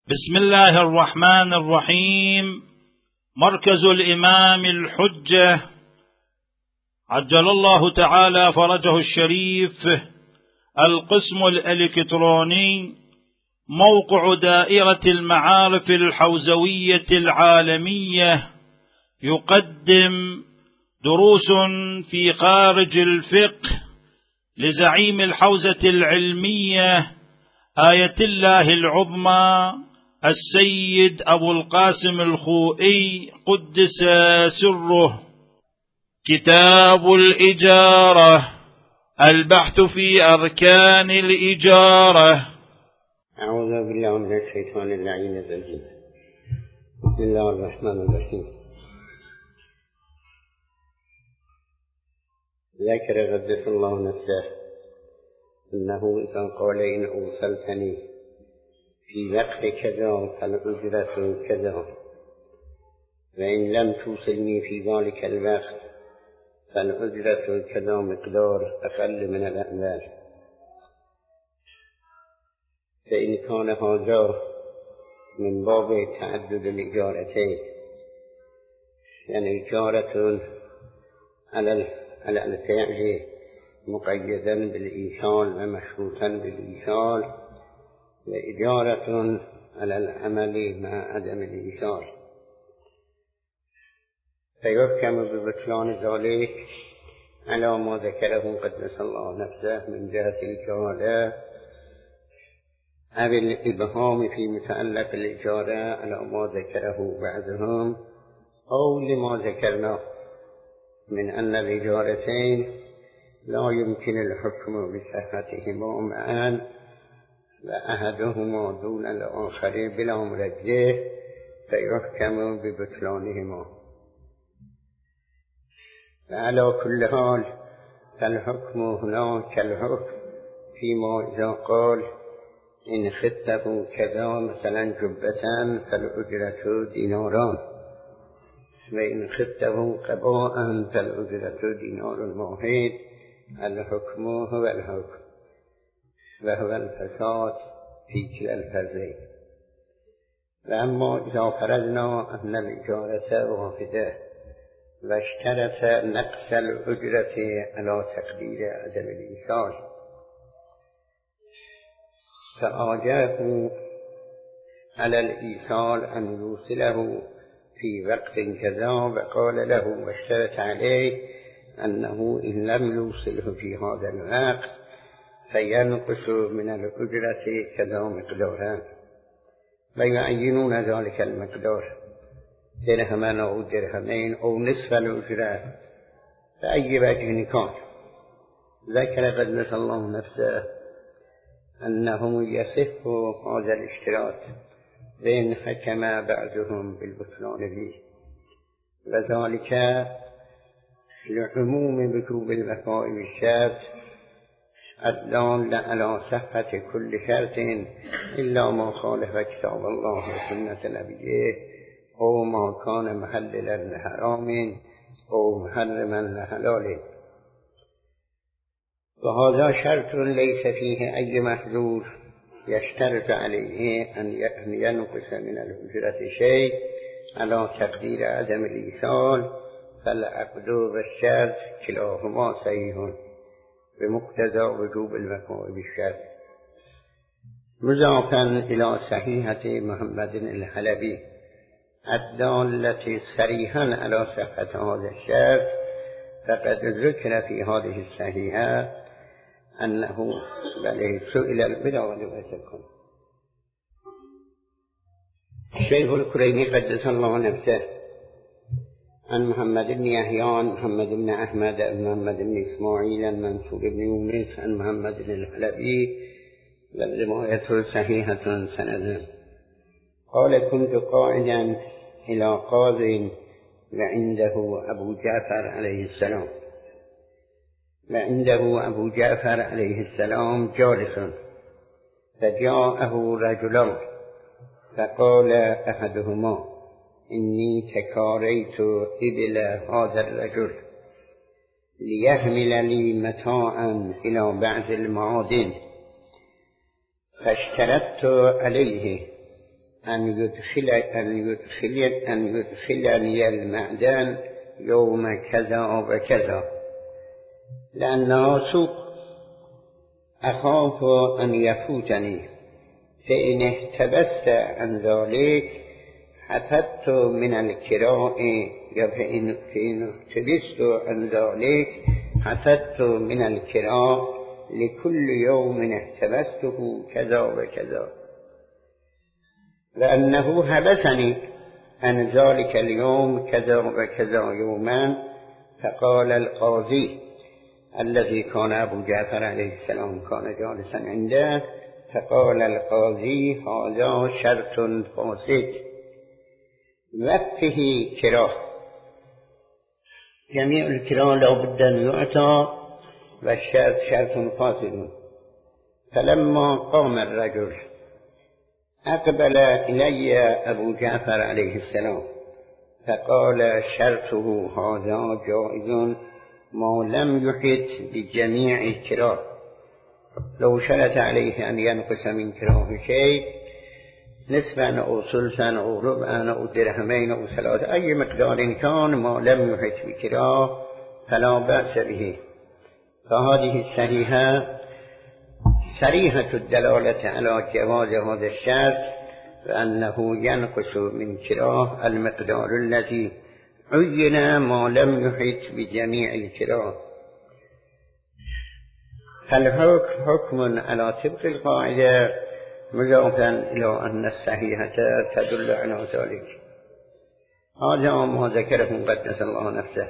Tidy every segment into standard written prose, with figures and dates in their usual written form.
بسم الله الرحمن الرحيم. مركز الإمام الحجة عجل الله تعالى فرجه الشريف، القسم الإلكتروني، موقع دائرة المعارف الحوزوية العالمية، يقدم دروس في خارج الفقه لزعيم الحوزة العلمية آية الله العظمى السيد أبو القاسم الخوئي قدس سره. كتاب الإجارة، البحث في أركان الإجارة. أعوذ بالله من الشيطان اللعين الرجيم. بسم الله الرحمن الرحيم. ذكر قدس الله نفسه أنه إذا قال إن أوصلتني في وقت كذا فالأجرة كذا، وإن لم توصلني في ذلك الوقت فالأجرة كذا مقدار أقل من الأعمال. فإن كان هذا من باب تعدد الإجارتين، يعني إجارة على الفعل مقيدا بالإيصال ومشروطا بالإيصال، وإجارة على العمل مع عدم الإيصال. فيحكم ببطلان ذلك على ما ذكره قدس الله نفسه من جهة الجهالة أو الإبهام في متعلق الإجارة على ما ذكره بعضهم، أو لما ذكرنا من أن الإجارتين لا يمكن الحكم بصحتهما معا، وأحدهما دون الآخر بلا مرجح، فيحكم ببطلانهما. وعلى كل حال فالحكم هنا كالحكم فيما إذا قال إن خطه كذا مثلا جبة فالأجرة ديناران، وإن خطه قباء فالأجرة دينار واحد. الحكم هو الحكم، وهو الفساد في كلا الفرزين. وأما إذا فرضنا أن الإجارة واحدة واشترط نقص الأجرة على تقدير عدم الإيصال، فآجره على الإيصال أن يوصله في وقت كذا، وقال له واشترط عليه أنه إن لم يوصله في هذا الوقت فينقص من الأجرة كذا مقدارا، ويعينون ذلك المقدار درهما أو درهمين أو نصف الأجرة فأي وجه كان. ذكر قدس الله نفسه أنه يصح هذا الاشتراط بين حكم بعضهم بالبطلان به، وذلك لعموم وجوب الوفاء بالشرط الدال على صحة كل شرط إلا ما خالف كتاب الله وسنة نبيه، أو ما كان محللا لحرام أو محرما لحلال. وهذا شرط ليس فيه أي محذور يشترط عليه أن ينقص من الأجرة شيء على تقدير عدم الإيصال، فالعقد والشرط كلاهما صحيح بمقتضى وجوب الوفاء بالشرط. مضافا إلى صحيحة محمد الحلبي الدالة صريحا على صحة هذا الشرط، فقد ذكر في هذه الصحيحة أنه سئل الشيخ الكريمي قدس الله نفسه عن محمد بن يحيى، محمد بن أحمد، محمد بن إسماعيل، المنصور بن يونس، عن محمد الحلبي، والرواية صحيحة سندا. قال كنت قاعدا إلى قاض وعنده أبو جعفر عليه السلام جالس، فجاءه رجلان فقال أحدهما إني تكاريت إبل هذا الرجل ليحمل لي متاعا إلى بعض المعادن، فاشترطت عليه أن يدخلني المعدن يوم كذا وكذا، لأنه سوق أخاف أن يفوتني، فإن احتبست عن ذلك حفظت من الكراء، فإن احتبست عن ذلك حفظت من الكراء لكل يوم احتبسته كذا وكذا، لأنه حبسني عن ذلك اليوم كذا وكذا يوما. فقال القاضي الذي كان أبو جعفر عليه السلام كان جالسا عنده، فقال القاضي هذا شرط فاسد وفه كراه، جميع الكراه لا بد أن يعطى والشرط شرط فاسد. فلما قام الرجل أقبل إلي أبو جعفر عليه السلام فقال شرطه هذا جائز ما لم يحط بجميع الكراه، لو شرط عليه أن ينقص من كراه شيء نصفا أو ثلثا أو ربعا أو درهمين أو ثلاثة أي مقدار كان ما لم يحط بكراه فلا بأس به. فهذه الصحيحة صريحة الدلالة على جواز هذا الشرط، وأنه ينقص من كراه المقدار الذي عين ما لم يحط بجميع الكراه. فالحكم حكم على طبق القاعدة، مضافا إلى أن الصحيحة تدل على ذلك. هذا ما ذكره قدس الله نفسه.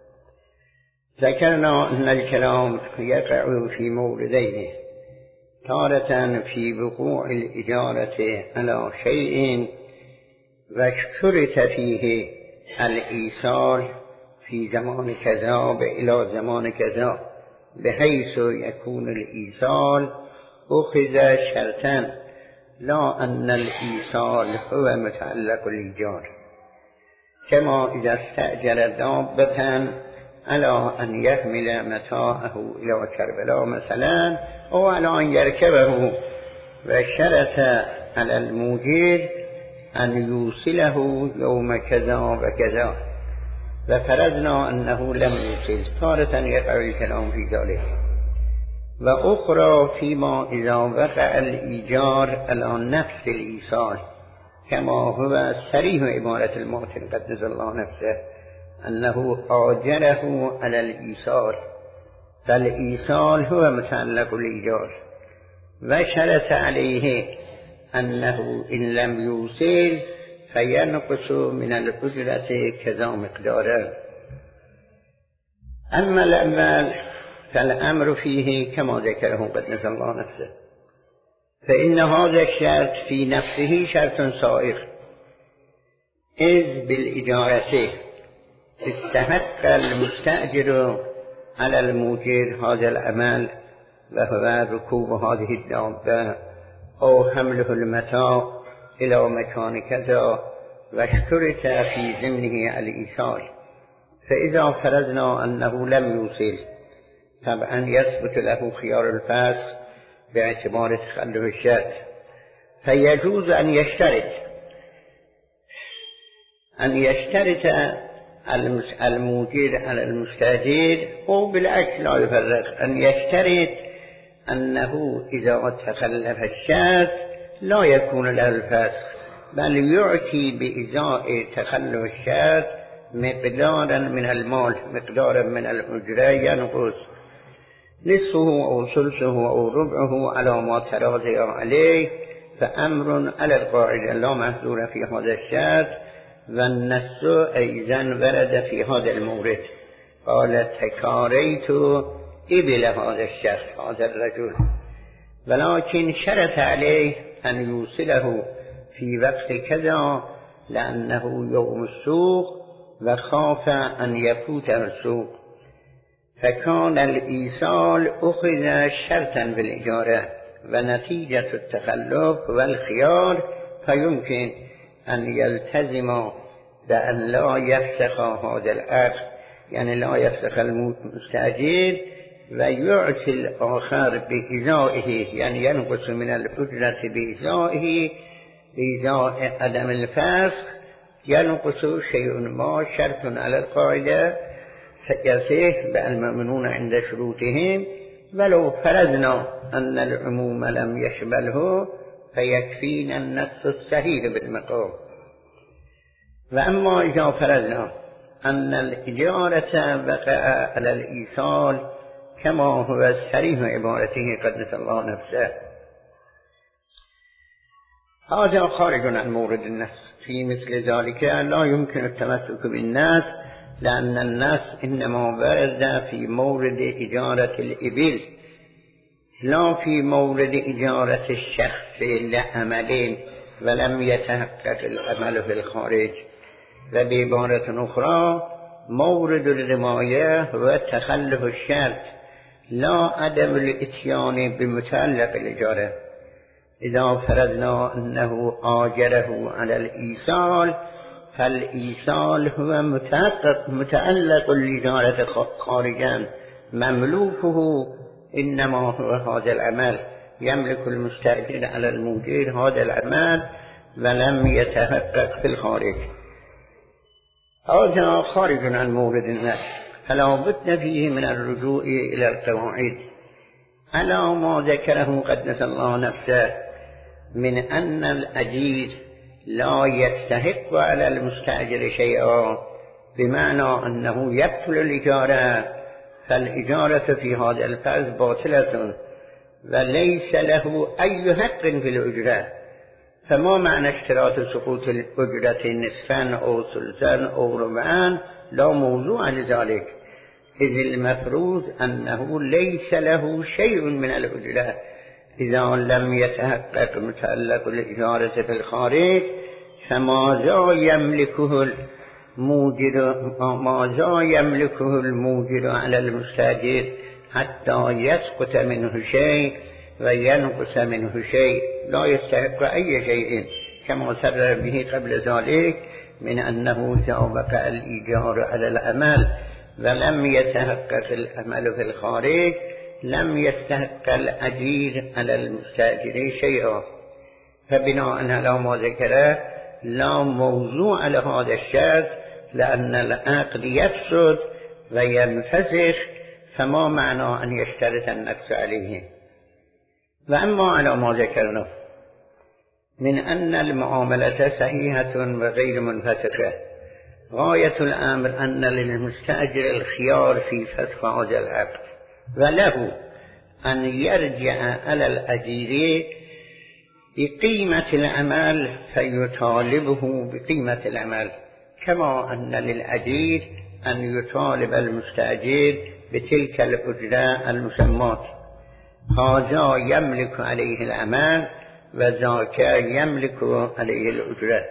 ذكرنا أن الكلام يقع في موردين، تارة في وقوع الإجارة على شيء واشترط فيه الإيصال في زمان كذا إلى زمان كذا، بحيث يكون الإيصال أخذ شرطا لا أن الإيصال هو متعلق الإيجار، كما إذا استأجر دابة على أن يحمل متاعه إلى كربلاء مثلا، أو على أن يركبه، وشرط على الموجر أن يوصله يوم كذا وكذا، وفرضنا أنه لم يوصل، تارة يقع الكلام في ذلك. وأخرى فيما إذا وقع الإيجار على نفس الإيصال، كما هو صريح عبارة الماتن قدس الله نفسه أنه آجره على الإيصال، فالإيصال هو متعلق الإيجار، وشرط عليه أنه إن لم يوصل فينقص من الأجرة كذا مقدارا. أما الأول فالأمر فيه كما ذكره قدس الله نفسه، فإن هذا الشرط في نفسه شرط سائغ، إذ بالإجارة استحق المستأجر على الموجر هذا العمل، وهو ركوب هذه الدابة أو حمله المتاع إلى مكان كذا، واشترط في ضمنه الإيصال. فإذا فرضنا أنه لم يوصل طبعا يثبت له خيار الفسخ باعتبار تخلف الشرط، فيجوز أن يشترط الموجر على المستأجر، أو بالعكس لا يفرق، أن يشترط أنه إذا تخلف الشرط لا يكون له الفسخ، بل يعطي بإزاء تخلف الشرط مقدارا من المال، مقدارا من الأجرة ينقص نصفه أو ثلثه أو ربعه على ما تراضي عليه. فأمر على القاعدة لا محذور في هذا الشرط، والنص أيضا ورد في هذا المورد. قال تكاريت إبل هذا الشخص هذا الرجل، ولكن شرط عليه أن يوصله في وقت كذا لأنه يوم السوق وخاف أن يفوته السوق، فكان الإيصال أخذ شرطا بالإجارة، ونتيجة التخلف والخيار فيمكن أن يلتزم بأن لا يفسخ هذا العقد، يعني لا يفسخ المستأجر ويعطي الآخر بإزائه، يعني ينقص من الأجرة بإزائه إيذاء عدم الفسخ ينقص شيء ما شرط على القاعدة يصح بالمؤمنون عند شروطهم ولو فرضنا أن العموم لم يشمله فيكفينا النص الصحيح بالمقام. وأما إذا فرضنا أن الإجارة وقع على الإيصال كما هو صريح عبارته قدس الله نفسه، هذا خارج عن مورد النص. في مثل ذلك لا يمكن التمسك بالنص، لأن النص إنما ورد في مورد إجارة الإبل لا في مورد إجارة الشخص لعملين ولم يتحقق العمل في الخارج. وبعبارة أخرى مورد الرماية هو تخلف الشرط لا عدم الاتيان بمتعلق الإجارة. إذا فرضنا أنه آجره على الإيصال فالإيصال هو متعلق الإجارة خارجا، مملوكه إنما هو هذا العمل، يملك المستأجر على المؤجر هذا العمل ولم يتحقق في الخارج. هذا خارج عن مورد النص، فلا بد فيه من الرجوع إلى القواعد على ما ذكره قدس الله نفسه من أن الأجير لا يستحق على المستأجر شيئا، بمعنى أنه يبطل الإجارة، فالإجارة في هذا الفرض باطلة وليس له أي حق في الأجرة. فما معنى اشتراط سقوط الأجرة نصفا أو ثلثا أو ربعا؟ لا موضوع لذلك، إذ المفروض أنه ليس له شيء من الأجرة إذا لم يتحقق متعلق الإجارة في الخارج. فماذا يملكه الموجر على المستأجر حتى يسقط منه شيء وينقص منه شيء؟ لا يستحق أي شيء، كما سبب به قبل ذلك من أنه إذا وقع الإيجار على العمل ولم يتحقق العمل في الخارج لم يستحق الأجير على المستأجر شيئا. فبناء على ما ذكره لا موضوع على هذا الشرط، لأن العقد يفسد وينفسخ، فما معنى أن يشترط النقص عليه؟ وأما على ما ذكرنا من أن المعاملة صحيحة وغير منفسخة، غاية الأمر أن للمستأجر الخيار في فسخ هذا العقد، وله أن يرجع على الأجير بقيمة العمل فيطالبه بقيمة العمل، كما أن للأجير أن يطالب المستأجر بتلك الأجرة المسماة. هذا يملك عليه العمل وذاك يملك عليه الأجرة،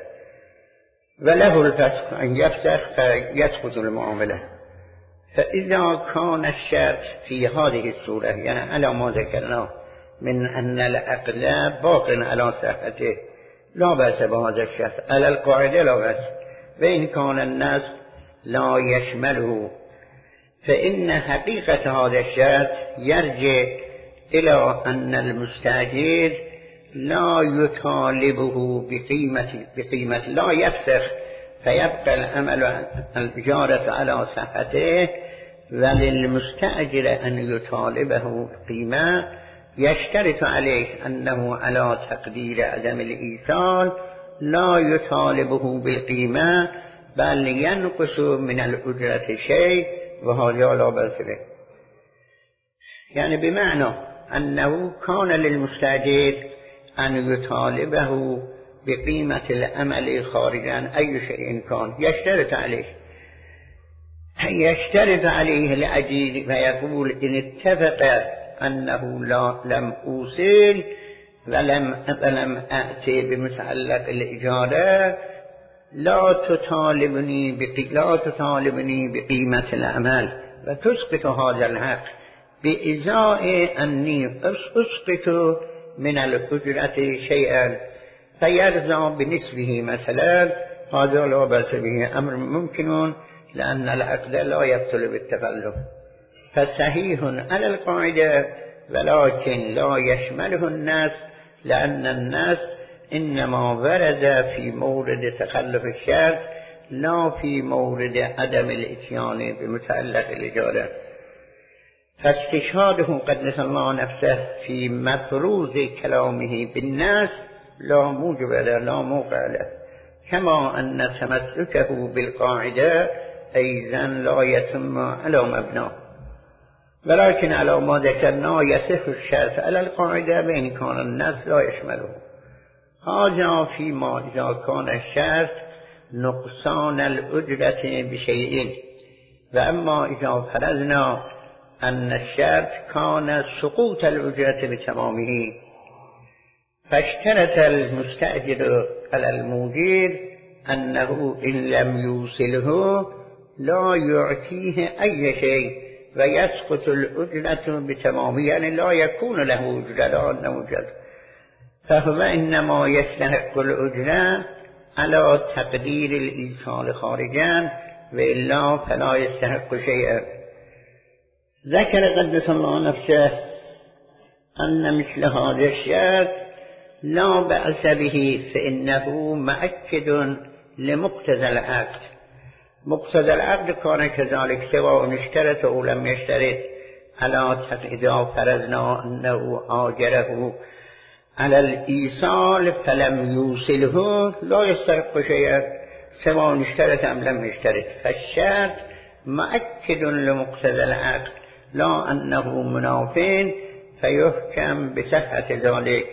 وله الفسخ أن يفسخ فيسقط المعاملة. فإذا كان الشرط في هذه الصورة، يعني على ما ذكرنا من أن العقد باق على صحته، لا بأس بهذا الشرط على القاعدة، لا بأس. وإن كان النص لا يشمله فإن حقيقة هذا الشرط يرجع إلى أن المستأجر لا يطالبه بقيمة لا يفسخ، فيبقى العمل الإجارة على صحته، وللمستأجر أن يطالبه قيمة يشترط عليه أنه على تقدير عدم الإيصال لا يطالبه بالقيمة بل ينقص من الأجرة شيء، وهذا لا بأس به. يعني بمعنى أنه كان للمستأجر أن يطالبه بقيمة العمل خارجا أي شيء كان، يشترط عليه الأجير ويقول إن اتفق أنه لم أوصل ولم أأتي بمتعلق الإجارة لا تطالبني بقيمة العمل، وتسقط هذا الحق بإزاء أني أسقط من الأجرة شيئا فيرضى بنسبه مثلا، هذا لا بأس به، أمر ممكن، لأن العقد لا يبطل بالتخلف. فصحيح على القاعدة، ولكن لا يشمله الناس، لأن الناس انما ورد في مورد تخلف الشرط لا في مورد عدم الاتيان بمتعلق الاجاره. فاستشهاده قدس الله نفسه في مفروض كلامه بالناس لا موجب له لا موقع له، كما أن تمسكه بالقاعدة أيضا لا يتم على مبناه، ولكن على ما ذكرنا يصح الشرط على القاعدة بإن كان الناس لا يشمله. هذا فيما إذا كان الشرط نقصان الأجرة بشيء، وأما إذا فرضنا أن الشرط كان سقوط الأجرة بتمامه، فاشترط المستأجر على الموجر أنه إن لم يوصله لا يعطيه أي شيء ويسقط الأجرة بتمامه، يعني لا يكون له أجرة لا أنه أجر، فهو إنما يستحق الأجرة على تقدير الإيصال خارجا وإلا فلا يستحق شيئا. ذكر قدس الله نفسه أن مثل هذا الشرط لا بأس به، فإنه مؤكد لمقتضى العقد. مقتضى العقد كان كذلك سواء اشترط أو لم يشترط، على إذا فرضنا أنه آجره على الإيصال فلم يوصله لا يستحق شيئا سواء اشترط أم لم يشترط، فالشرط مؤكد لمقتضى العقد لا أنه مناف فيحكم بصحة ذلك.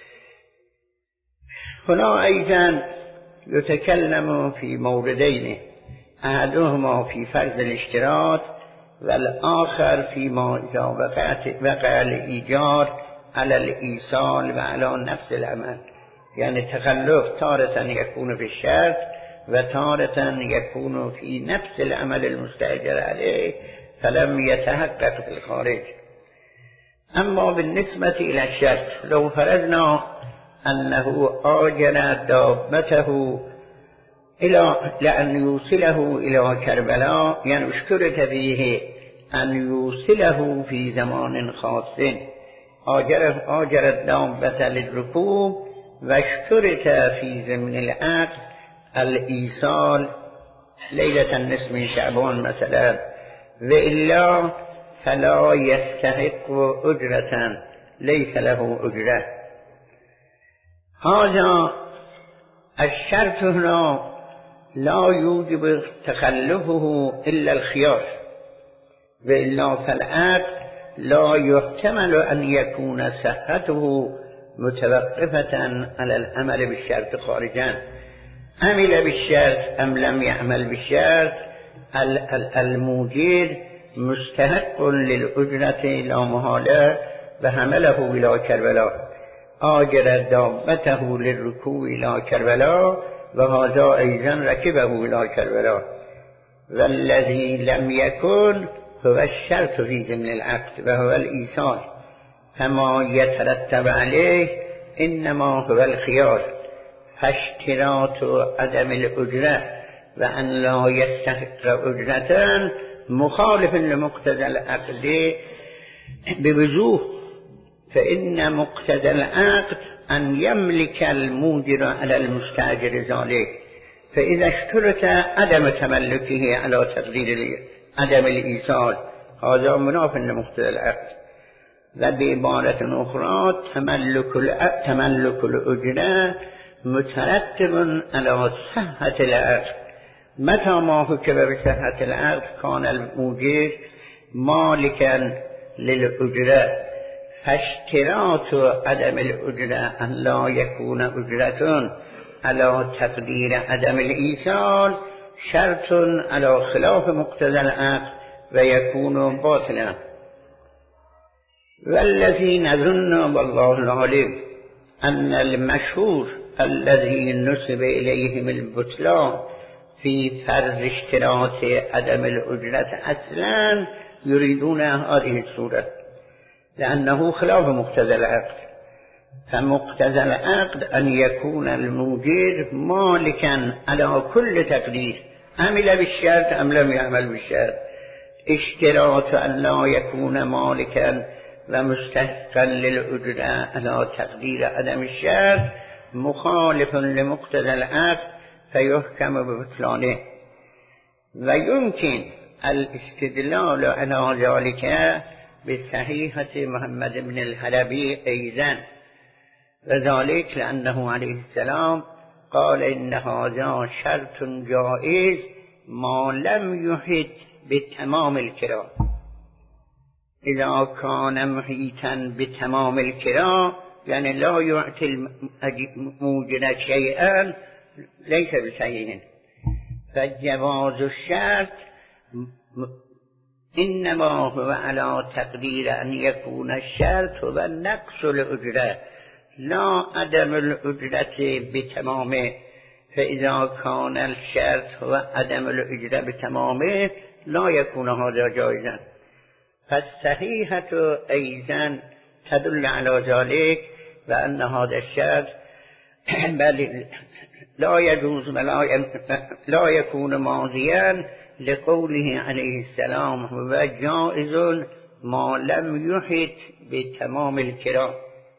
هنا أيضا يتكلم في موردين، أحدهما في فرض الاشتراط والآخر فيما إذا وقع الإيجار على الإيصال وعلى نفس العمل، يعني تخلف تارة يكون في الشرط وتارة يكون في نفس العمل المستأجر عليه فلم يتحقق في الخارج. أما بالنسبة إلى الشرط لو فرضنا أنه آجر دابته لأن يوصله إلى كربلاء، يعني اشترط به أن يوصله في زمان خاص، آجر الدابة للركوب واشترط في ضمن العقد الإيصال ليلة النصف من شعبان مثلا، وإلا فلا يستحق أجرة ليس له أجرة. هذا الشرط هنا لا يوجب تخلفه إلا الخيار، وإلا فالعقد لا يحتمل أن يكون صحته متوقفة على العمل بالشرط خارجا. عمل بالشرط أم لم يعمل بالشرط الموجر مستحق للأجرة لا محالة وحمله إلى كربلاء، آجر دابته للركوب إلى كربلاء وهذا أيضا ركبه إلى كربلاء، والذي لم يكن هو الشرط في ضمن العقد وهو الإيصال، فما يترتب عليه إنما هو الخيار، فاشتراط عدم الأجرة وأن لا يستحق أجرة مخالف لمقتضى العقد بوجوه، فإن مقتضى العقد أن يملك الموجر على المستأجر ذلك، فإذا اشترط عدم تملكه على تقدير عدم الإيصال هذا مناف لمقتضى العقد. وبعبارة أخرى تملك الأجرة مترتب على صحة العقد، متى ما حكم بصحة العقد كان الموجر مالكا للأجرة، فاشتراط عدم الأجرة أن لا يكون أجرة على تقدير عدم الإيصال شرط على خلاف مقتضى العقد ويكون باطلا. والذي نظن والله العليم أن المشهور الذي نسب إليهم البطلان في فرض اشتراط عدم الأجرة أصلا يريدون هذه الصورة، لأنه خلاف مقتضى العقد، فمقتضى العقد أن يكون الموجر مالكا على كل تقدير، عمل بالشرط أم لم يعمل بالشرط. اشتراط أن لا يكون مالكا ومستحقا للأجرة على تقدير عدم الشرط مخالف لمقتضى العقد فيحكم ببطلانه. و يمكن الاستدلال على ذلك بصحيحة محمد بن الحلبي أيضا، وذلك لأنه عليه السلام قال إن هذا شرط جائز ما لم يحد بتمام الكرا. إذا كان محيطا بتمام الكرا يعني لا يعطي الموجد شيئا ليس بصحيح. فجواز الشرط إنما هو على تقدير أن يكون الشرط هو نقص الأجرة لا عدم الأجرة بتمامه. فإذا كان الشرط هو عدم الأجرة بتمامه لا يكون هذا جائزا. فالصحيحة أيضا تدل على ذلك وأن هذا الشرط بل لا يجوز لا يكون ماضيا لقوله عليه السلام هو جائز ما لم يحط بتمام الكرا.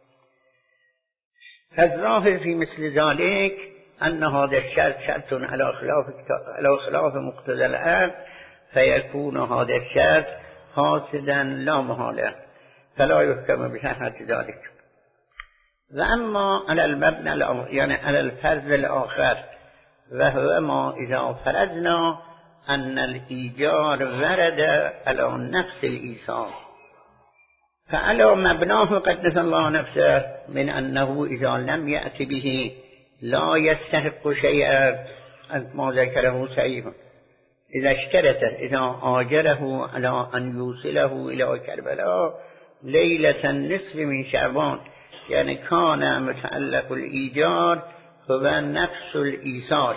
فالظاهر في مثل ذلك أن هذا الشرط شرط على خلاف مقتضى العقد فيكون هذا الشرط فاسدا لا محالة فلا يحكم بصحة ذلك. وأما على المبنى يعني على الفرض الآخر وهو ما إذا فرضنا أن الإيجار ورد على نفس الإيصال فعلى مبناه قدس الله نفسه من أنه إذا لم يأتي به لا يستحق شيئا ما ذكره صحيح. إذا اشترط إذا آجره على أن يوصله إلى كربلاء ليلة النصف من شعبان يعني كان متعلق الإيجار هو نفس الإيصال.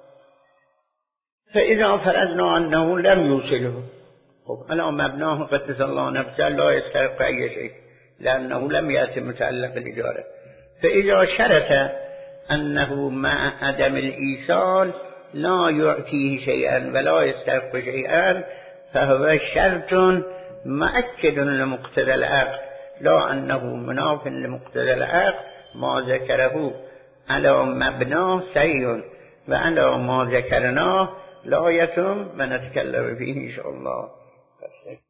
فإذا فرضنا أنه لم يوصله على مبناه قدس الله نفسه لا يستحق أي شيء لأنه لم يأتي متعلق الإيجار. فإذا شرط أنه مع عدم الإيصال لا يعطيه شيئا ولا يستحق شيئا فهو شرط مؤكد لمقتضى العقد لا أنه مناف لمقتضى العقد ما ذكره على مبناه صحيح وعلى ما ذكرناه لا يتم ونتكلم فيه إن شاء الله.